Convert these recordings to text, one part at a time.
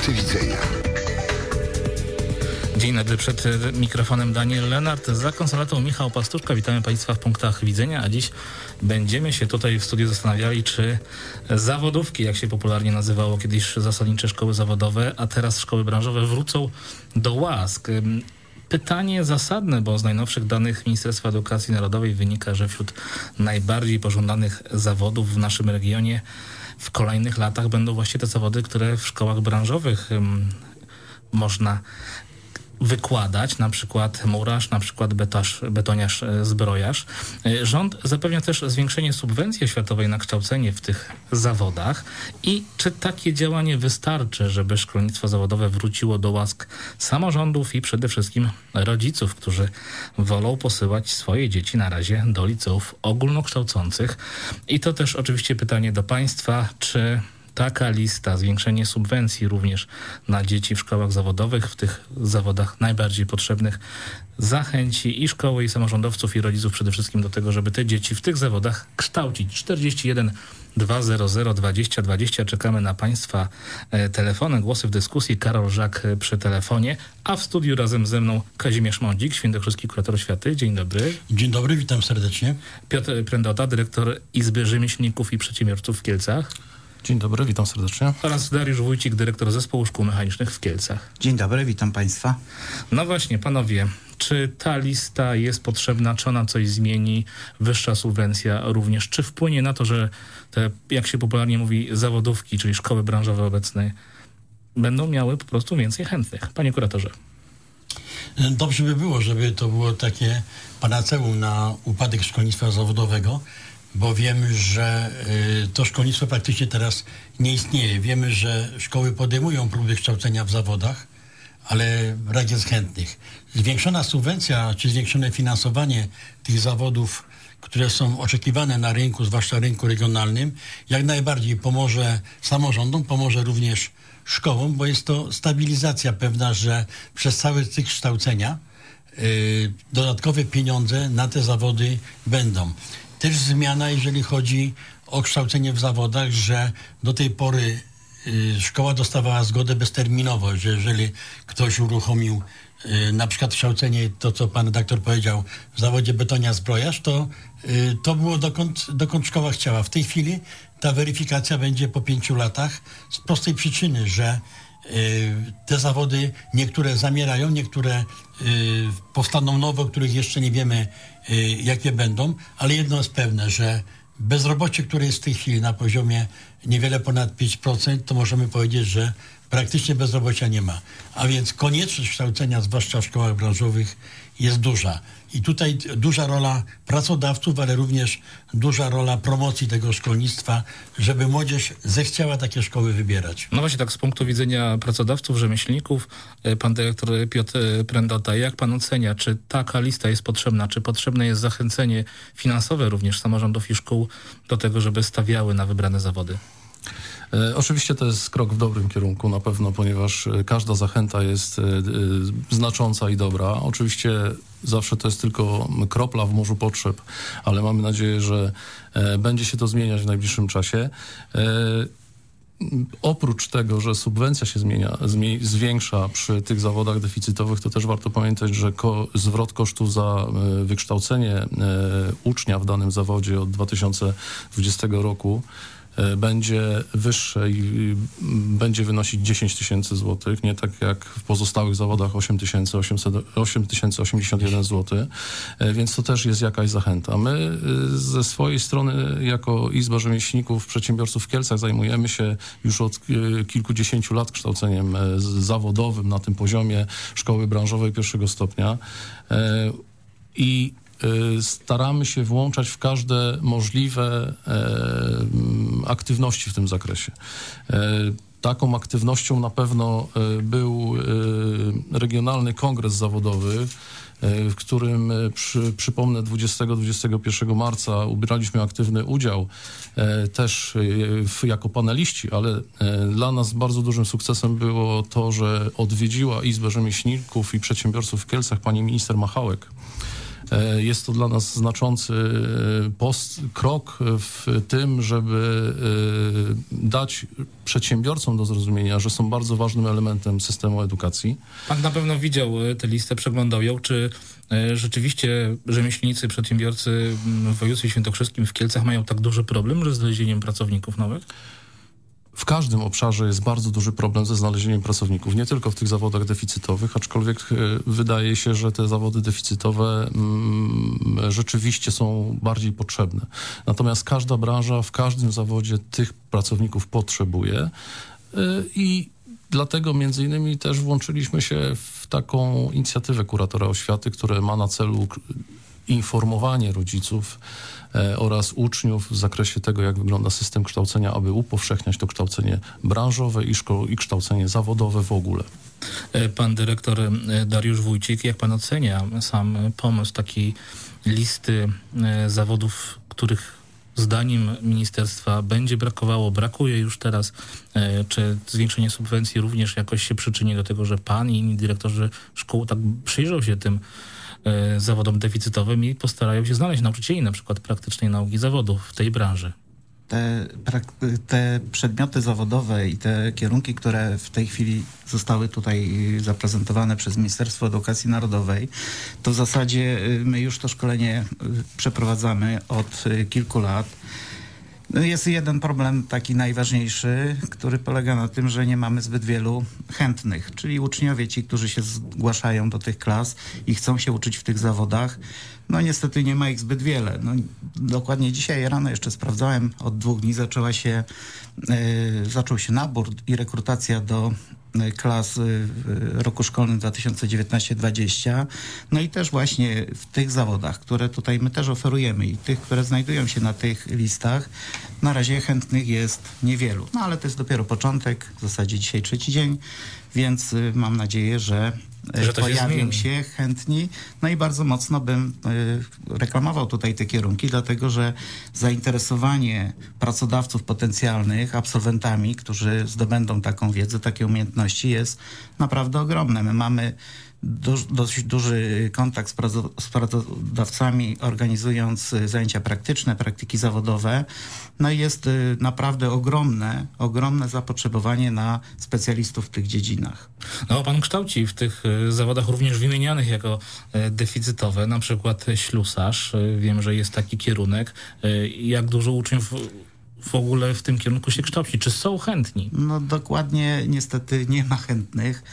Punkty widzenia. Dzień dobry, przed mikrofonem Daniel Lenart, za konsoletą Michał Pastuszka. Witamy Państwa w Punktach Widzenia, a dziś będziemy się tutaj w studiu zastanawiali, czy zawodówki, jak się popularnie nazywało kiedyś zasadnicze szkoły zawodowe, a teraz szkoły branżowe, wrócą do łask. Pytanie zasadne, bo z najnowszych danych Ministerstwa Edukacji Narodowej wynika, że wśród najbardziej pożądanych zawodów w naszym regionie w kolejnych latach będą właśnie te zawody, które w szkołach branżowych można wykładać, na przykład murarz, na przykład betoniarz, zbrojarz. Rząd zapewnia też zwiększenie subwencji oświatowej na kształcenie w tych zawodach. I czy takie działanie wystarczy, żeby szkolnictwo zawodowe wróciło do łask samorządów i przede wszystkim rodziców, którzy wolą posyłać swoje dzieci na razie do liceów ogólnokształcących? I to też oczywiście pytanie do Państwa, czy taka lista, zwiększenie subwencji również na dzieci w szkołach zawodowych, w tych zawodach najbardziej potrzebnych, zachęci i szkoły, i samorządowców, i rodziców przede wszystkim do tego, żeby te dzieci w tych zawodach kształcić. 41 200 20 20. Czekamy na Państwa telefony, głosy w dyskusji. Karol Żak przy telefonie, a w studiu razem ze mną Kazimierz Mądzik, świętokrzyski kurator oświaty. Dzień dobry. Dzień dobry, witam serdecznie. Piotr Prędota, dyrektor Izby Rzemieślników i Przedsiębiorców w Kielcach. Dzień dobry, witam serdecznie. Oraz Dariusz Wójcik, dyrektor Zespołu Szkół Mechanicznych w Kielcach. Dzień dobry, witam Państwa. No właśnie, panowie, czy ta lista jest potrzebna, czy ona coś zmieni? Wyższa subwencja również. Czy wpłynie na to, że te, jak się popularnie mówi, zawodówki, czyli szkoły branżowe obecne, będą miały po prostu więcej chętnych? Panie kuratorze. Dobrze by było, żeby to było takie panaceum na upadek szkolnictwa zawodowego, bo wiemy, że to szkolnictwo praktycznie teraz nie istnieje. Wiemy, że szkoły podejmują próby kształcenia w zawodach, ale brak jest chętnych. Zwiększona subwencja, czy zwiększone finansowanie tych zawodów, które są oczekiwane na rynku, zwłaszcza rynku regionalnym, jak najbardziej pomoże samorządom, pomoże również szkołom, bo jest to stabilizacja pewna, że przez cały cykl kształcenia dodatkowe pieniądze na te zawody będą. Też zmiana, jeżeli chodzi o kształcenie w zawodach, że do tej pory szkoła dostawała zgodę bezterminowo, że jeżeli ktoś uruchomił na przykład kształcenie, to co pan redaktor powiedział, w zawodzie betonia zbrojarz, to było dokąd szkoła chciała. W tej chwili ta weryfikacja będzie po 5 latach z prostej przyczyny, że te zawody niektóre zamierają, niektóre powstaną nowe, o których jeszcze nie wiemy, jakie będą, ale jedno jest pewne, że bezrobocie, które jest w tej chwili na poziomie niewiele ponad 5%, to możemy powiedzieć, że praktycznie bezrobocia nie ma. A więc konieczność kształcenia, zwłaszcza w szkołach branżowych, jest duża. I tutaj duża rola pracodawców, ale również duża rola promocji tego szkolnictwa, żeby młodzież zechciała takie szkoły wybierać. No właśnie tak z punktu widzenia pracodawców, rzemieślników, pan dyrektor Piotr Prędota, jak pan ocenia, czy taka lista jest potrzebna, czy potrzebne jest zachęcenie finansowe również samorządów i szkół do tego, żeby stawiały na wybrane zawody? Oczywiście to jest krok w dobrym kierunku na pewno, ponieważ każda zachęta jest znacząca i dobra. Oczywiście zawsze to jest tylko kropla w morzu potrzeb, ale mamy nadzieję, że będzie się to zmieniać w najbliższym czasie. Oprócz tego, że subwencja się zwiększa przy tych zawodach deficytowych, to też warto pamiętać, że zwrot kosztów za wykształcenie ucznia w danym zawodzie od 2020 roku będzie wyższe i będzie wynosić 10 tysięcy złotych, nie tak jak w pozostałych zawodach 8081 zł, więc to też jest jakaś zachęta. My ze swojej strony jako Izba Rzemieślników, Przedsiębiorców w Kielcach zajmujemy się już od kilkudziesięciu lat kształceniem zawodowym na tym poziomie szkoły branżowej pierwszego stopnia i staramy się włączać w każde możliwe aktywności w tym zakresie. Taką aktywnością na pewno był regionalny kongres zawodowy, w którym, przypomnę, 20-21 marca ubraliśmy aktywny udział też jako paneliści, ale dla nas bardzo dużym sukcesem było to, że odwiedziła Izbę Rzemieślników i Przedsiębiorców w Kielcach pani minister Machałek. Jest to dla nas znaczący krok w tym, żeby dać przedsiębiorcom do zrozumienia, że są bardzo ważnym elementem systemu edukacji. Pan na pewno widział tę listę, przeglądał ją. Czy rzeczywiście rzemieślnicy, przedsiębiorcy w województwie świętokrzyskim, w Kielcach mają tak duży problem ze znalezieniem pracowników nowych? W każdym obszarze jest bardzo duży problem ze znalezieniem pracowników, nie tylko w tych zawodach deficytowych, aczkolwiek wydaje się, że te zawody deficytowe rzeczywiście są bardziej potrzebne. Natomiast każda branża w każdym zawodzie tych pracowników potrzebuje i dlatego między innymi też włączyliśmy się w taką inicjatywę kuratora oświaty, która ma na celu informowanie rodziców oraz uczniów w zakresie tego, jak wygląda system kształcenia, aby upowszechniać to kształcenie branżowe i kształcenie zawodowe w ogóle. Pan dyrektor Dariusz Wójcik, jak pan ocenia sam pomysł takiej listy zawodów, których zdaniem ministerstwa będzie brakowało, brakuje już teraz? Czy zwiększenie subwencji również jakoś się przyczyni do tego, że pan i inni dyrektorzy szkół tak przyjrzą się tym zawodom deficytowym i postarają się znaleźć nauczycieli na przykład praktycznej nauki zawodów w tej branży? Te przedmioty zawodowe i te kierunki, które w tej chwili zostały tutaj zaprezentowane przez Ministerstwo Edukacji Narodowej, to w zasadzie my już to szkolenie przeprowadzamy od kilku lat. Jest jeden problem taki najważniejszy, który polega na tym, że nie mamy zbyt wielu chętnych, czyli uczniowie ci, którzy się zgłaszają do tych klas i chcą się uczyć w tych zawodach. No niestety nie ma ich zbyt wiele. No, dokładnie dzisiaj rano jeszcze sprawdzałem, od 2 dni zaczął się nabór i rekrutacja do klas w roku szkolnym 2019-20. No i też właśnie w tych zawodach, które tutaj my też oferujemy i tych, które znajdują się na tych listach, na razie chętnych jest niewielu. No ale to jest dopiero początek, w zasadzie dzisiaj 3. dzień, więc mam nadzieję, że pojawią się chętni. No i bardzo mocno bym reklamował tutaj te kierunki, dlatego że zainteresowanie pracodawców potencjalnych absolwentami, którzy zdobędą taką wiedzę, takie umiejętności, jest naprawdę ogromne. My mamy dość duży kontakt z pracodawcami, organizując zajęcia praktyczne, praktyki zawodowe. No i jest naprawdę ogromne zapotrzebowanie na specjalistów w tych dziedzinach. No, pan kształci w tych zawodach również wymienianych jako deficytowe, na przykład ślusarz. Wiem, że jest taki kierunek. Jak dużo uczniów w ogóle w tym kierunku się kształci? Czy są chętni? No dokładnie, niestety nie ma chętnych.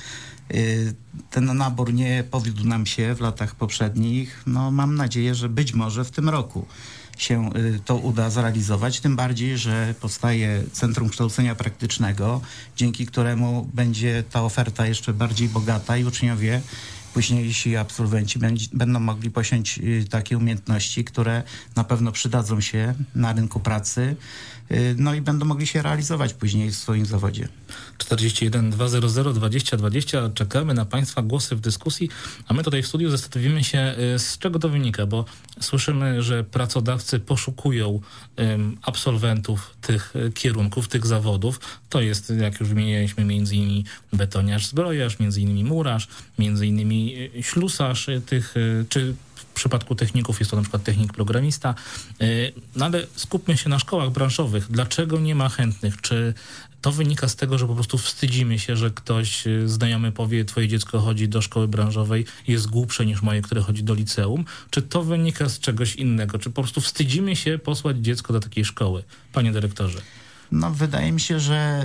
Ten nabór nie powiódł nam się w latach poprzednich. No, mam nadzieję, że być może w tym roku się to uda zrealizować, tym bardziej, że powstaje Centrum Kształcenia Praktycznego, dzięki któremu będzie ta oferta jeszcze bardziej bogata i uczniowie, późniejsi absolwenci będą mogli posiąść takie umiejętności, które na pewno przydadzą się na rynku pracy, no i będą mogli się realizować później w swoim zawodzie. 41 200 20 20. Czekamy na Państwa głosy w dyskusji, a my tutaj w studiu zastanowimy się, z czego to wynika, bo słyszymy, że pracodawcy poszukują absolwentów tych kierunków, tych zawodów. To jest, jak już wymienialiśmy, między innymi betoniarz, zbrojarz, między innymi murarz, między innymi ślusarz czy w przypadku techników jest to na przykład technik programista. No ale skupmy się na szkołach branżowych. Dlaczego nie ma chętnych? Czy to wynika z tego, że po prostu wstydzimy się, że ktoś znajomy powie, twoje dziecko chodzi do szkoły branżowej, jest głupsze niż moje, które chodzi do liceum? Czy to wynika z czegoś innego? Czy po prostu wstydzimy się posłać dziecko do takiej szkoły? Panie dyrektorze. No wydaje mi się, że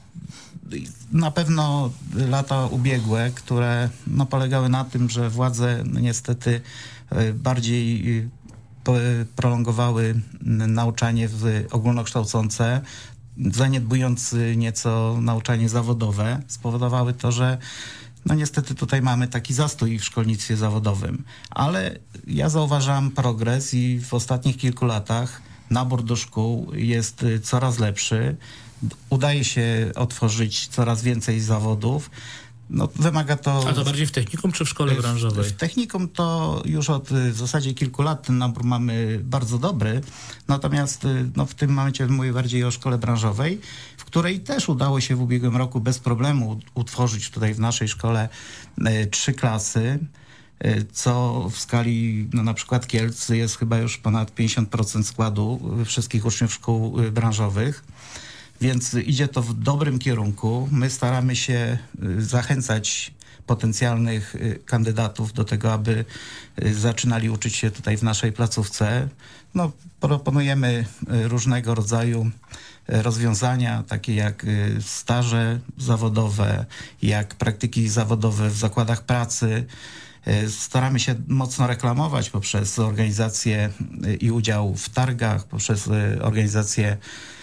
na pewno lata ubiegłe, które polegały na tym, że władze niestety bardziej prolongowały nauczanie ogólnokształcące, zaniedbując nieco nauczanie zawodowe, spowodowały to, że niestety tutaj mamy taki zastój w szkolnictwie zawodowym. Ale ja zauważam progres i w ostatnich kilku latach nabór do szkół jest coraz lepszy. Udaje się otworzyć coraz więcej zawodów. No, wymaga to... A to bardziej w technikum czy w szkole branżowej? W technikum to już od w zasadzie kilku lat ten nabór mamy bardzo dobry. Natomiast w tym momencie mówię bardziej o szkole branżowej, w której też udało się w ubiegłym roku bez problemu utworzyć tutaj w naszej szkole 3 klasy. co w skali na przykład Kielc jest chyba już ponad 50% składu wszystkich uczniów szkół branżowych. Więc idzie to w dobrym kierunku. My staramy się zachęcać potencjalnych kandydatów do tego, aby zaczynali uczyć się tutaj w naszej placówce. No, proponujemy różnego rodzaju rozwiązania, takie jak staże zawodowe, jak praktyki zawodowe w zakładach pracy. Staramy się mocno reklamować poprzez organizację i udział w targach, poprzez organizację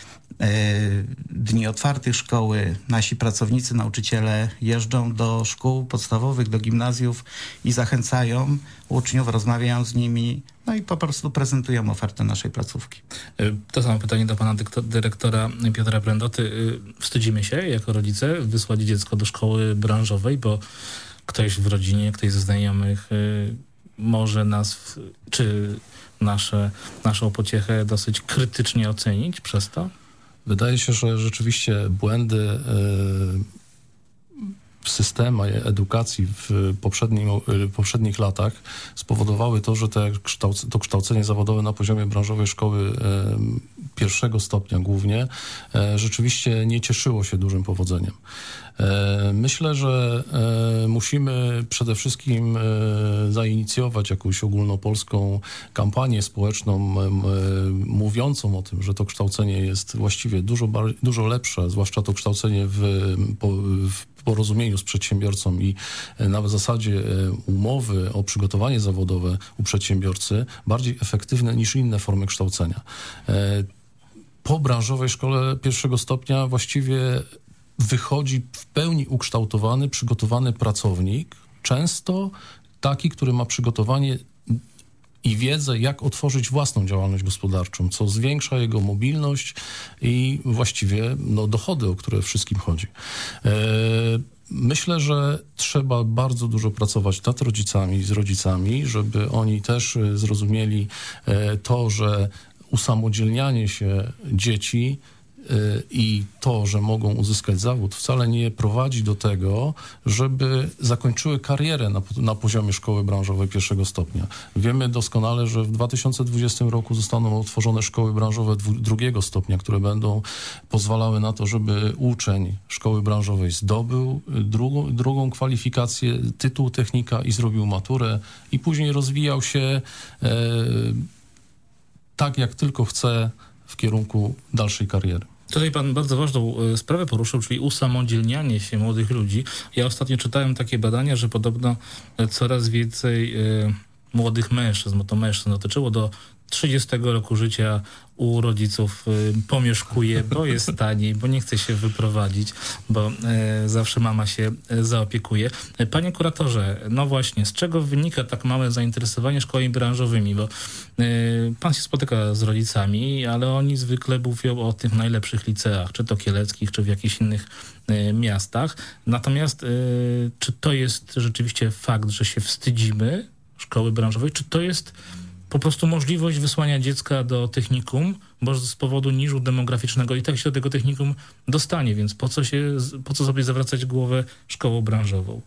dni otwartych szkoły. Nasi pracownicy, nauczyciele jeżdżą do szkół podstawowych, do gimnazjów i zachęcają uczniów, rozmawiają z nimi, no i po prostu prezentują ofertę naszej placówki. To samo pytanie do pana dyrektora Piotra Prędoty. Wstydzimy się jako rodzice wysłać dziecko do szkoły branżowej, bo ktoś w rodzinie, ktoś ze znajomych może nas, czy naszą pociechę dosyć krytycznie ocenić przez to? Wydaje się, że rzeczywiście błędy w systemie edukacji w poprzednich latach spowodowały to, że to kształcenie zawodowe na poziomie branżowej szkoły pierwszego stopnia głównie rzeczywiście nie cieszyło się dużym powodzeniem. Myślę, że musimy przede wszystkim zainicjować jakąś ogólnopolską kampanię społeczną mówiącą o tym, że to kształcenie jest właściwie dużo lepsze, zwłaszcza to kształcenie w porozumieniu z przedsiębiorcą i na zasadzie umowy o przygotowanie zawodowe u przedsiębiorcy bardziej efektywne niż inne formy kształcenia. Po branżowej szkole pierwszego stopnia właściwie wychodzi w pełni ukształtowany, przygotowany pracownik, często taki, który ma przygotowanie i wiedzę, jak otworzyć własną działalność gospodarczą, co zwiększa jego mobilność i właściwie dochody, o które wszystkim chodzi. Myślę, że trzeba bardzo dużo pracować nad rodzicami, z rodzicami, żeby oni też zrozumieli to, że usamodzielnianie się dzieci i to, że mogą uzyskać zawód, wcale nie prowadzi do tego, żeby zakończyły karierę na poziomie szkoły branżowej pierwszego stopnia. Wiemy doskonale, że w 2020 roku zostaną utworzone szkoły branżowe drugiego stopnia, które będą pozwalały na to, żeby uczeń szkoły branżowej zdobył drugą kwalifikację, tytuł technika i zrobił maturę i później rozwijał się tak, jak tylko chce w kierunku dalszej kariery. Tutaj pan bardzo ważną sprawę poruszył, czyli usamodzielnianie się młodych ludzi. Ja ostatnio czytałem takie badania, że podobno coraz więcej młodych mężczyzn, bo to mężczyzn dotyczyło, do 30 roku życia u rodziców pomieszkuje, bo jest taniej, bo nie chce się wyprowadzić, bo zawsze mama się zaopiekuje. Panie kuratorze, no właśnie, z czego wynika tak małe zainteresowanie szkołami branżowymi? Bo pan się spotyka z rodzicami, ale oni zwykle mówią o tych najlepszych liceach, czy to kieleckich, czy w jakichś innych miastach. Natomiast czy to jest rzeczywiście fakt, że się wstydzimy szkoły branżowej, czy to jest po prostu możliwość wysłania dziecka do technikum, bo z powodu niżu demograficznego i tak się do tego technikum dostanie, więc po co sobie zawracać głowę szkołą branżową?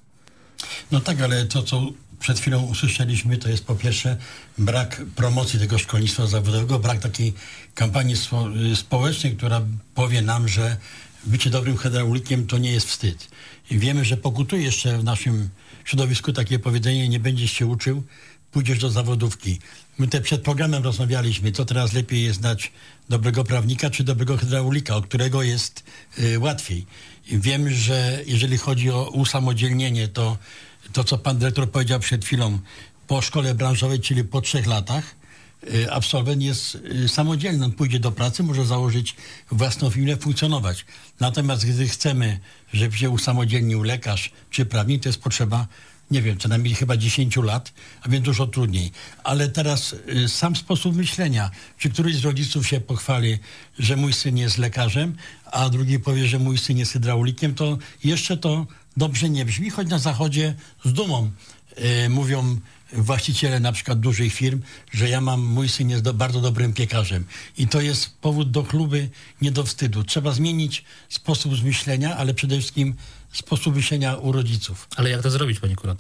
No tak, ale to, co przed chwilą usłyszeliśmy, to jest po pierwsze brak promocji tego szkolnictwa zawodowego, brak takiej kampanii społecznej, która powie nam, że bycie dobrym hydraulikiem to nie jest wstyd. I wiemy, że pokutuje jeszcze w naszym środowisku takie powiedzenie: nie będziesz się uczył, pójdziesz do zawodówki. My przed programem rozmawialiśmy, co teraz lepiej jest znać dobrego prawnika czy dobrego hydraulika, od którego jest łatwiej. I wiem, że jeżeli chodzi o usamodzielnienie, to co pan dyrektor powiedział przed chwilą, po szkole branżowej, czyli po 3 latach, absolwent jest samodzielny. On pójdzie do pracy, może założyć własną firmę, funkcjonować. Natomiast gdy chcemy, żeby się usamodzielnił lekarz czy prawnik, to jest potrzeba, nie wiem, co najmniej chyba 10 lat, a więc dużo trudniej. Ale teraz sam sposób myślenia, czy któryś z rodziców się pochwali, że mój syn jest lekarzem, a drugi powie, że mój syn jest hydraulikiem, to jeszcze to dobrze nie brzmi, choć na Zachodzie z dumą mówią właściciele na przykład dużych firm, że mój syn jest bardzo dobrym piekarzem. I to jest powód do chluby, nie do wstydu. Trzeba zmienić sposób myślenia, ale przede wszystkim sposób myślenia u rodziców. Ale jak to zrobić, panie kuratorze?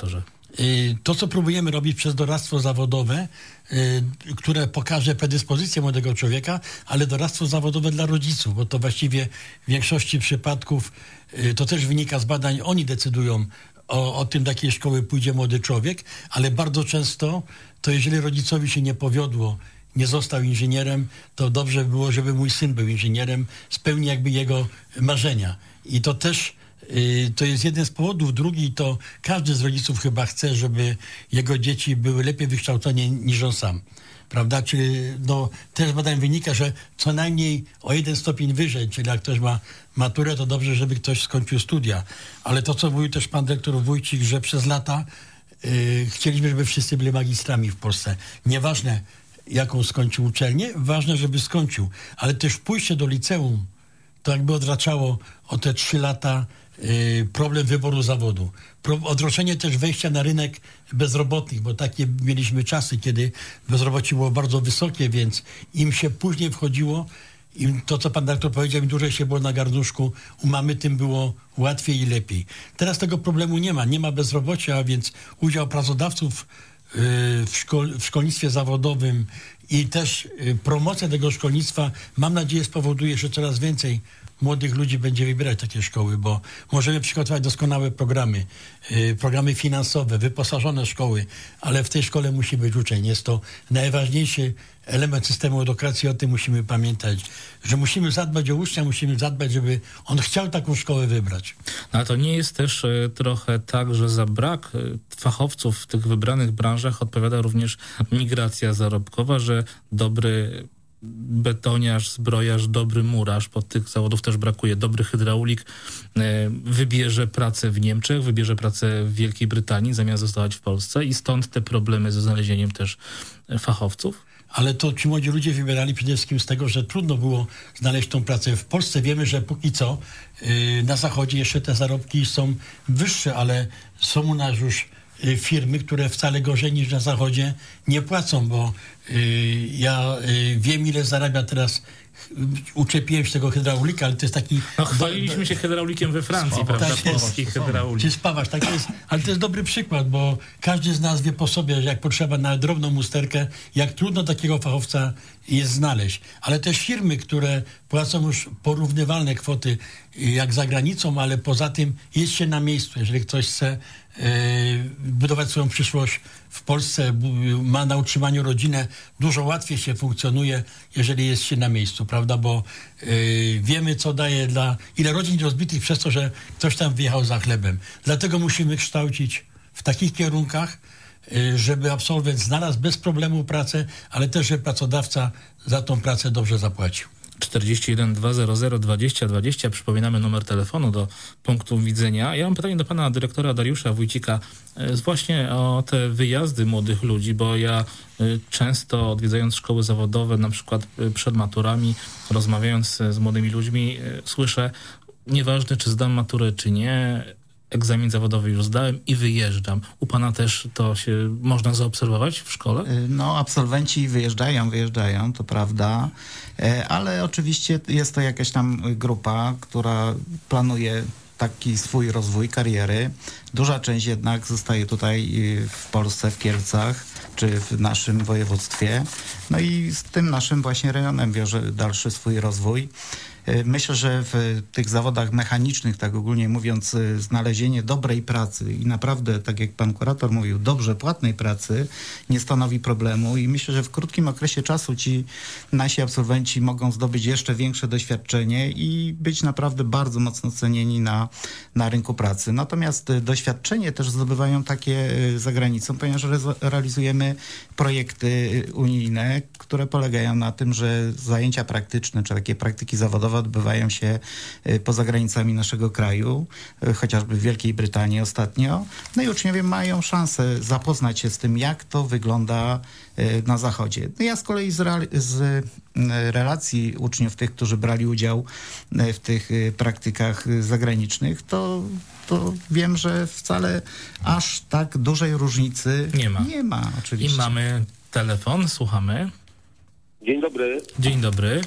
To, co próbujemy robić przez doradztwo zawodowe, które pokaże predyspozycję młodego człowieka, ale doradztwo zawodowe dla rodziców, bo to właściwie w większości przypadków to też wynika z badań, oni decydują o tym, do jakiej szkoły pójdzie młody człowiek, ale bardzo często to jeżeli rodzicowi się nie powiodło, nie został inżynierem, to dobrze by było, żeby mój syn był inżynierem, spełni jakby jego marzenia. I to też to jest jeden z powodów. Drugi to każdy z rodziców chyba chce, żeby jego dzieci były lepiej wykształcone niż on sam. Prawda? Czyli też z badań wynika, że co najmniej o 1 stopień wyżej, czyli jak ktoś ma maturę, to dobrze, żeby ktoś skończył studia. Ale to, co mówił też pan dyrektor Wójcik, że przez lata chcieliśmy, żeby wszyscy byli magistrami w Polsce. Nieważne, jaką skończył uczelnię, ważne, żeby skończył. Ale też pójście do liceum, to jakby odraczało o te 3 lata problem wyboru zawodu. Odroczenie też wejścia na rynek bezrobotnych, bo takie mieliśmy czasy, kiedy bezrobocie było bardzo wysokie, więc im się później wchodziło, im to, co pan dyrektor powiedział, im dłużej się było na garnuszku u mamy, tym było łatwiej i lepiej. Teraz tego problemu nie ma bezrobocia, a więc udział pracodawców w szkolnictwie zawodowym i też promocja tego szkolnictwa, mam nadzieję, spowoduje, że coraz więcej młodych ludzi będzie wybierać takie szkoły, bo możemy przygotować doskonałe programy finansowe, wyposażone szkoły, ale w tej szkole musi być uczeń. Jest to najważniejszy element systemu edukacji, o tym musimy pamiętać, że musimy zadbać o ucznia, musimy zadbać, żeby on chciał taką szkołę wybrać. No, ale to nie jest też trochę tak, że za brak fachowców w tych wybranych branżach odpowiada również migracja zarobkowa, że dobry betoniarz, zbrojarz, dobry murarz, bo tych zawodów też brakuje, dobry hydraulik wybierze pracę w Niemczech, wybierze pracę w Wielkiej Brytanii zamiast zostawać w Polsce i stąd te problemy ze znalezieniem też fachowców? Ale to ci młodzi ludzie wybierali przede wszystkim z tego, że trudno było znaleźć tą pracę. W Polsce wiemy, że póki co na Zachodzie jeszcze te zarobki są wyższe, ale są u nas już firmy, które wcale gorzej niż na Zachodzie nie płacą, bo ja wiem, ile zarabia teraz, uczepiłem się tego hydraulika, ale to jest taki... No chwaliliśmy się hydraulikiem we Francji, prawda? Tak, polski hydraulik. Czy spawasz, tak jest, ale to jest dobry przykład, bo każdy z nas wie po sobie, że jak potrzeba na drobną usterkę, jak trudno takiego fachowca jest znaleźć. Ale też firmy, które płacą już porównywalne kwoty jak za granicą, ale poza tym jest się na miejscu. Jeżeli ktoś chce budować swoją przyszłość w Polsce, ma na utrzymaniu rodzinę, dużo łatwiej się funkcjonuje, jeżeli jest się na miejscu, prawda, bo wiemy, co daje ile rodzin rozbitych przez to, że ktoś tam wyjechał za chlebem. Dlatego musimy kształcić w takich kierunkach, żeby absolwent znalazł bez problemu pracę, ale też, żeby pracodawca za tą pracę dobrze zapłacił. 41 200 20 20. Przypominamy numer telefonu do punktu widzenia. Ja mam pytanie do pana dyrektora Dariusza Wójcika właśnie o te wyjazdy młodych ludzi, bo ja często odwiedzając szkoły zawodowe, na przykład przed maturami, rozmawiając z młodymi ludźmi, słyszę, nieważne czy zdam maturę czy nie, egzamin zawodowy już zdałem i wyjeżdżam. U pana też to się można zaobserwować w szkole? No, absolwenci wyjeżdżają, to prawda, ale oczywiście jest to jakaś tam grupa, która planuje taki swój rozwój kariery. Duża część jednak zostaje tutaj w Polsce, w Kielcach, czy w naszym województwie. No i z tym naszym właśnie rejonem wiąże dalszy swój rozwój. Myślę, że w tych zawodach mechanicznych, tak ogólnie mówiąc, znalezienie dobrej pracy i naprawdę, tak jak pan kurator mówił, dobrze płatnej pracy nie stanowi problemu i myślę, że w krótkim okresie czasu ci nasi absolwenci mogą zdobyć jeszcze większe doświadczenie i być naprawdę bardzo mocno cenieni na rynku pracy. Natomiast doświadczenie też zdobywają takie za granicą, ponieważ realizujemy projekty unijne, które polegają na tym, że zajęcia praktyczne, czy takie praktyki zawodowe odbywają się poza granicami naszego kraju, chociażby w Wielkiej Brytanii ostatnio. No i uczniowie mają szansę zapoznać się z tym, jak to wygląda na Zachodzie. No ja z kolei z relacji uczniów, tych, którzy brali udział w tych praktykach zagranicznych, to wiem, że wcale aż tak dużej różnicy nie ma oczywiście. I mamy telefon, słuchamy. Dzień dobry. Dzień dobry.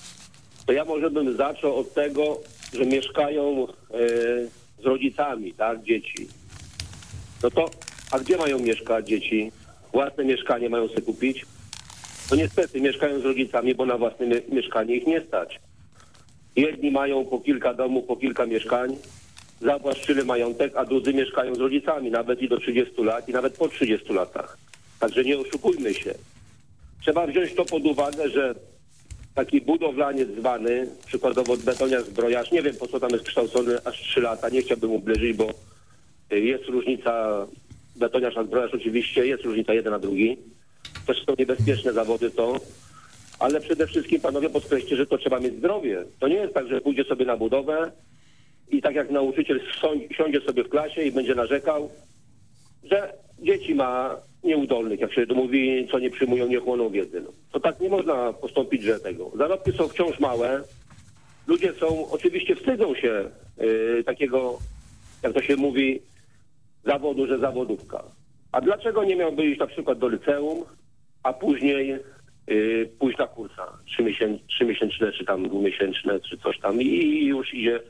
To ja może bym zaczął od tego, że mieszkają z rodzicami, tak, dzieci. No to A gdzie mają mieszkać dzieci? Własne mieszkanie mają sobie kupić? No niestety mieszkają z rodzicami, bo na własne mieszkanie ich nie stać. Jedni mają po kilka domów, po kilka mieszkań, zawłaszczyli majątek, a drudzy mieszkają z rodzicami, nawet i do 30 lat i nawet po 30 latach. Także nie oszukujmy się. Trzeba wziąć to pod uwagę, że taki budowlaniec zwany, przykładowo betoniarz, zbrojarz, nie wiem po co tam jest kształcony aż 3 lata, nie chciałbym ubliżyć, bo jest różnica, betoniarz a zbrojarz oczywiście, jest różnica jeden na drugi. Też są niebezpieczne zawody to, ale przede wszystkim panowie podkreślcie, że to trzeba mieć zdrowie. To nie jest tak, że pójdzie sobie na budowę i tak jak nauczyciel siądzie sobie w klasie i będzie narzekał, że dzieci ma nieudolnych, jak się to mówi, co nie przyjmują, nie chłoną wiedzy. No. To tak nie można postąpić, że tego. Zarobki są wciąż małe. Ludzie są, oczywiście wstydzą się takiego, jak to się mówi, zawodu, że zawodówka. A dlaczego nie miałby iść na przykład do liceum, a później pójść na kursa 3-miesięczne, czy tam 2-miesięczne, czy coś tam i już idzie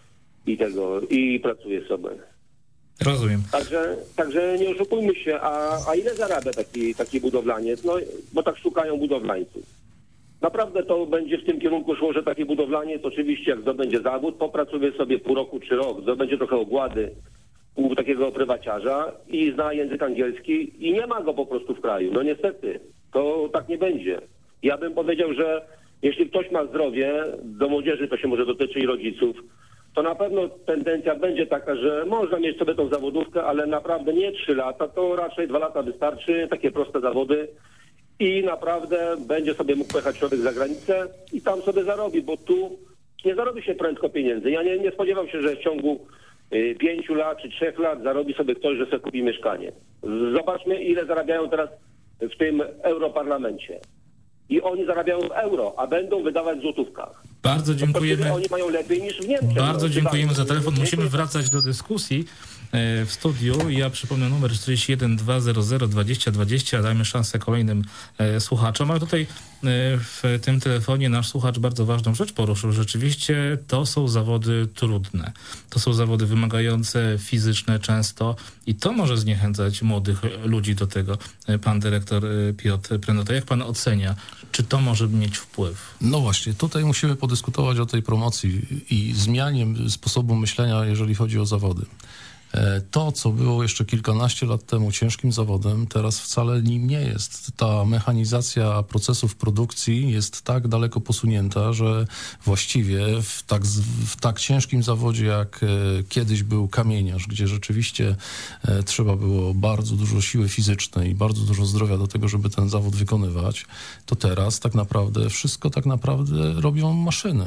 i pracuje sobie. Rozumiem. Także nie oszukujmy się, a ile zarabia taki budowlaniec? No, bo tak szukają budowlańców. Naprawdę to będzie w tym kierunku szło, że taki budowlaniec oczywiście jak zdobędzie zawód, popracuje sobie pół roku czy rok, zdobędzie trochę ogłady u takiego prywaciarza i zna język angielski i nie ma go po prostu w kraju. No niestety, to tak nie będzie. Ja bym powiedział, że jeśli ktoś ma zdrowie, do młodzieży to się może dotyczy i rodziców, to na pewno tendencja będzie taka, że można mieć sobie tą zawodówkę, ale naprawdę nie 3 lata, to raczej 2 lata wystarczy, takie proste zawody i naprawdę będzie sobie mógł pojechać człowiek za granicę i tam sobie zarobi, bo tu nie zarobi się prędko pieniędzy. Ja nie spodziewam się, że w ciągu 5 lat czy 3 lat zarobi sobie ktoś, że sobie kupi mieszkanie. Zobaczmy, ile zarabiają teraz w tym europarlamencie. I oni zarabiają w euro, a będą wydawać w złotówkach. Bardzo dziękujemy. Oni mają lepiej niż w Niemczech. Bardzo dziękujemy za telefon. Musimy wracać do dyskusji w studiu. Ja przypomnę numer 41 200 20 20. Dajmy szansę kolejnym słuchaczom. Ale tutaj w tym telefonie nasz słuchacz bardzo ważną rzecz poruszył. Rzeczywiście to są zawody trudne. To są zawody wymagające fizyczne często i to może zniechęcać młodych ludzi do tego. Pan dyrektor Piotr Prenota, jak pan ocenia? Czy to może mieć wpływ? No właśnie, tutaj musimy podyskutować o tej promocji i zmianie sposobu myślenia, jeżeli chodzi o zawody. To, co było jeszcze kilkanaście lat temu ciężkim zawodem, teraz wcale nim nie jest. Ta mechanizacja procesów produkcji jest tak daleko posunięta, że właściwie w tak ciężkim zawodzie, jak kiedyś był kamieniarz, gdzie rzeczywiście trzeba było bardzo dużo siły fizycznej i bardzo dużo zdrowia do tego, żeby ten zawód wykonywać, to teraz tak naprawdę wszystko robią maszyny.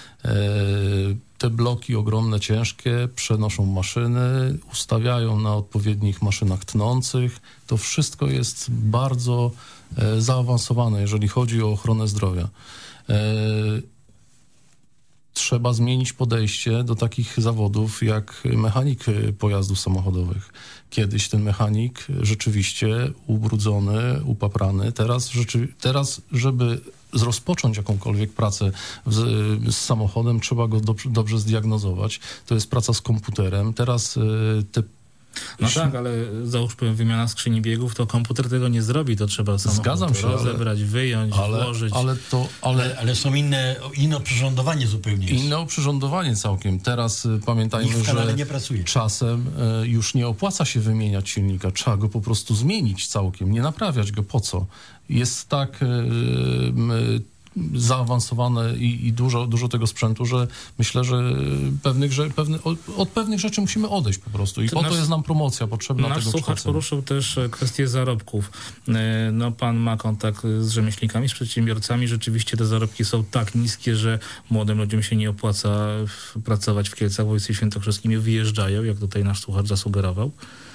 Te bloki ogromne, ciężkie przenoszą maszyny, ustawiają na odpowiednich maszynach tnących. To wszystko jest bardzo zaawansowane, jeżeli chodzi o ochronę zdrowia. Trzeba zmienić podejście do takich zawodów jak mechanik pojazdów samochodowych. Kiedyś ten mechanik rzeczywiście ubrudzony, upaprany. Teraz żeby rozpocząć jakąkolwiek pracę z samochodem, trzeba go dobrze zdiagnozować. To jest praca z komputerem. Teraz No tak, ale załóżmy wymiana skrzyni biegów, to komputer tego nie zrobi, to trzeba samochód rozebrać, wyjąć, włożyć. Ale są inne oprzyrządowanie zupełnie. Inne oprzyrządowanie całkiem. Teraz pamiętajmy, że czasem już nie opłaca się wymieniać silnika, trzeba go po prostu zmienić całkiem, nie naprawiać go. Po co? Jest tak zaawansowane i dużo tego sprzętu, że myślę, że od pewnych rzeczy musimy odejść po prostu i po to jest nam promocja potrzebna. Nasz słuchacz poruszył też kwestię zarobków. No, pan ma kontakt z rzemieślnikami, z przedsiębiorcami. Rzeczywiście te zarobki są tak niskie, że młodym ludziom się nie opłaca pracować w Kielcach, w województwie świętokrzyskim i wyjeżdżają, jak tutaj nasz słuchacz zasugerował.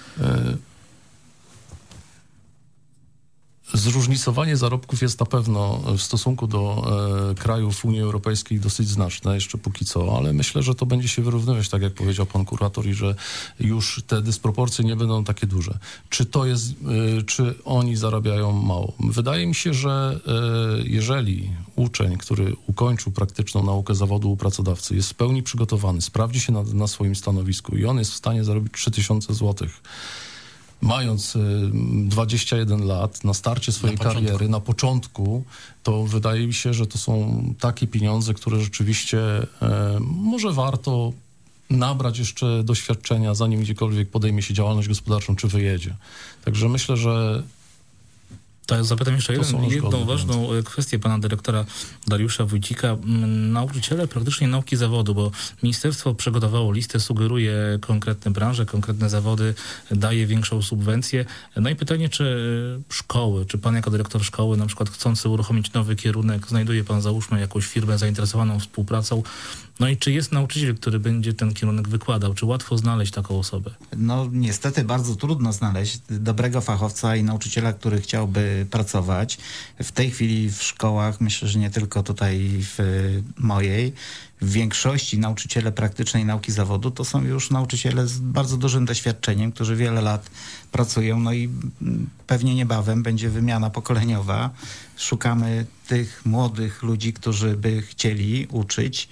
Zróżnicowanie zarobków jest na pewno w stosunku do krajów Unii Europejskiej dosyć znaczne, jeszcze póki co, ale myślę, że to będzie się wyrównywać, tak jak powiedział pan kurator, i że już te dysproporcje nie będą takie duże. Czy oni zarabiają mało? Wydaje mi się, że jeżeli uczeń, który ukończył praktyczną naukę zawodu u pracodawcy, jest w pełni przygotowany, sprawdzi się na swoim stanowisku i on jest w stanie zarobić 3000 złotych, mając 21 lat, na starcie swojej kariery, na początku, to wydaje mi się, że to są takie pieniądze, które rzeczywiście może warto nabrać jeszcze doświadczenia, zanim gdziekolwiek podejmie się działalność gospodarczą, czy wyjedzie. Także myślę, że To zapytam jeszcze jedną ważną kwestię pana dyrektora Dariusza Wójcika. Nauczyciele praktycznie nauki zawodu, bo ministerstwo przygotowało listę, sugeruje konkretne branże, konkretne zawody, daje większą subwencję. No i pytanie, czy szkoły, czy pan jako dyrektor szkoły, na przykład chcący uruchomić nowy kierunek, znajduje pan, załóżmy, jakąś firmę zainteresowaną współpracą, no i czy jest nauczyciel, który będzie ten kierunek wykładał? Czy łatwo znaleźć taką osobę? No niestety bardzo trudno znaleźć dobrego fachowca i nauczyciela, który chciałby pracować. W tej chwili w szkołach, myślę, że nie tylko tutaj w mojej, w większości nauczyciele praktycznej nauki zawodu to są już nauczyciele z bardzo dużym doświadczeniem, którzy wiele lat pracują, no i pewnie niebawem będzie wymiana pokoleniowa. Szukamy tych młodych ludzi, którzy by chcieli uczyć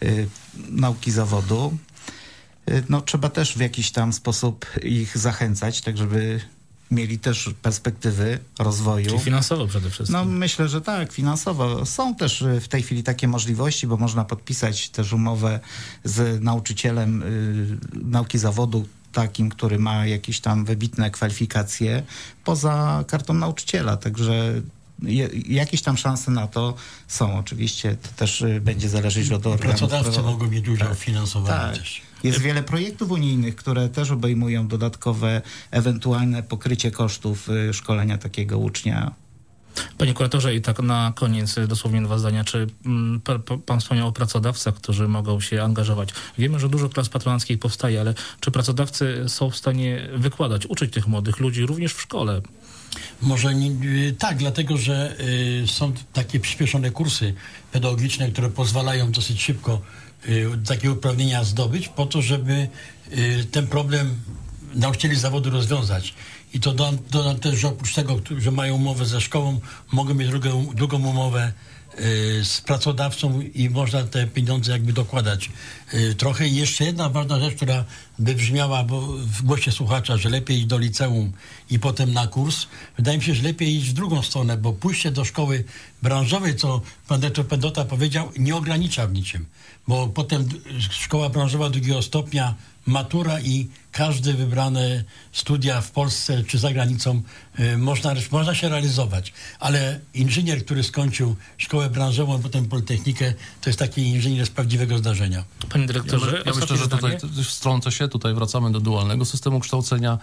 nauki zawodu. No trzeba też w jakiś tam sposób ich zachęcać, tak żeby mieli też perspektywy rozwoju. Czyli finansowo przede wszystkim. No myślę, że tak, finansowo. Są też w tej chwili takie możliwości, bo można podpisać też umowę z nauczycielem nauki zawodu, takim, który ma jakieś tam wybitne kwalifikacje poza kartą nauczyciela. Także jakieś tam szanse na to są. Oczywiście to też będzie zależeć od organów. Pracodawcy mogą mieć udział w finansowaniu też. Jest wiele projektów unijnych, które też obejmują dodatkowe, ewentualne pokrycie kosztów szkolenia takiego ucznia. Panie kuratorze, i tak na koniec dosłownie 2 zdania. Czy pan wspomniał o pracodawcach, którzy mogą się angażować? Wiemy, że dużo klas patronackich powstaje, ale czy pracodawcy są w stanie wykładać, uczyć tych młodych ludzi również w szkole? Może nie, tak, dlatego że są takie przyspieszone kursy pedagogiczne, które pozwalają dosyć szybko takie uprawnienia zdobyć po to, żeby ten problem nauczycieli zawodu rozwiązać. I to dodam też, że oprócz tego, że mają umowę ze szkołą, mogą mieć drugą umowę z pracodawcą i można te pieniądze jakby dokładać trochę. I jeszcze jedna ważna rzecz, która by brzmiała w głosie słuchacza, że lepiej iść do liceum i potem na kurs. Wydaje mi się, że lepiej iść w drugą stronę, bo pójście do szkoły branżowej, co pan dyrektor Pendota powiedział, nie ogranicza w niczym. Bo potem szkoła branżowa drugiego stopnia, matura i każde wybrane studia w Polsce czy za granicą można się realizować. Ale inżynier, który skończył szkołę branżową, a potem politechnikę, to jest taki inżynier z prawdziwego zdarzenia. Panie dyrektorze, ja myślę, że tutaj wtrącę się, tutaj wracamy do dualnego systemu kształcenia.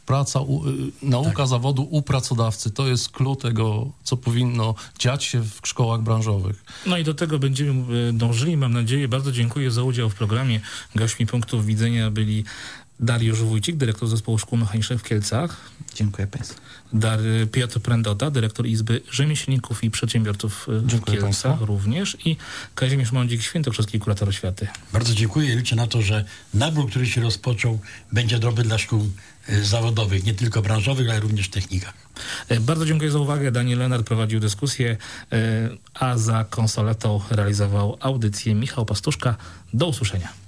Nauka zawodu u pracodawcy to jest klucz tego, co powinno dziać się w szkołach branżowych. No i do tego będziemy dążyli, mam nadzieję. Bardzo dziękuję za udział w programie. Gośćmi punktów widzenia byli Dariusz Wójcik, dyrektor Zespołu Szkół Mechanicznych w Kielcach. Dziękuję państwu. Piotr Pendota, dyrektor Izby Rzemieślników i Przedsiębiorców w Kielcach również i Kazimierz Mądzik, świętokrzyski kurator oświaty. Bardzo dziękuję i liczę na to, że nabór, który się rozpoczął, będzie dobry dla szkół zawodowych, nie tylko branżowych, ale również technikach. Bardzo dziękuję za uwagę. Daniel Lenart prowadził dyskusję, a za konsoletą realizował audycję Michał Pastuszka. Do usłyszenia.